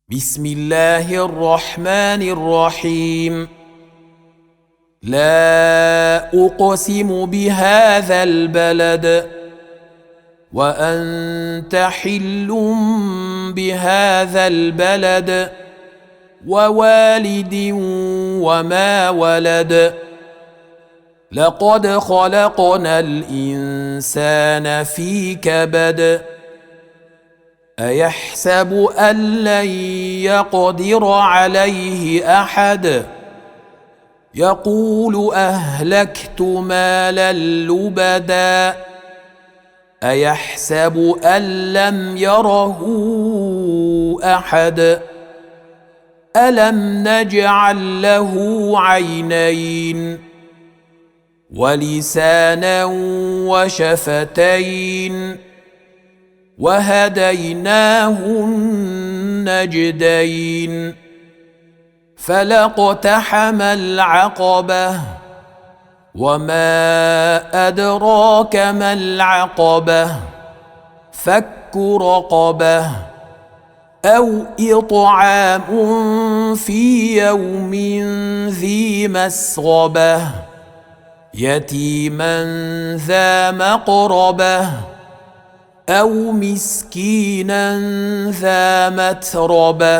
بسم الله الرحمن الرحيم. لا أقسم بهذا البلد وأنت حل بهذا البلد ووالد وما ولد. لقد خلقنا الإنسان في كبد. أيحسب أن لن يقدر عليه أحد. يقول أهلكت مالا لبدا. أيحسب أن لم يره أحد. ألم نجعل له عينين ولسانا وشفتين وهديناه النجدين. فلاقتحم العقبة وما أدراك ما العقبة. فك رقبة أو إطعام في يوم ذي مسغبة يتيما ذا مقربة أو مسكينا ذا متربة.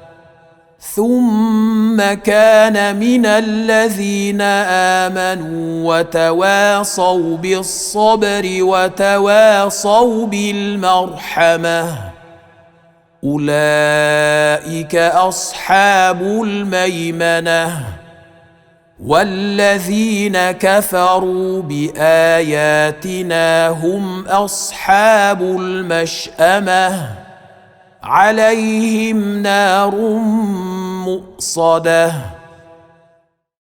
ثم كان من الذين آمنوا وتواصوا بالصبر وتواصوا بالمرحمة. أولئك أصحاب الميمنة. والذين كفروا بآياتنا هم أصحاب المشأمة. عليهم نار مؤصدة.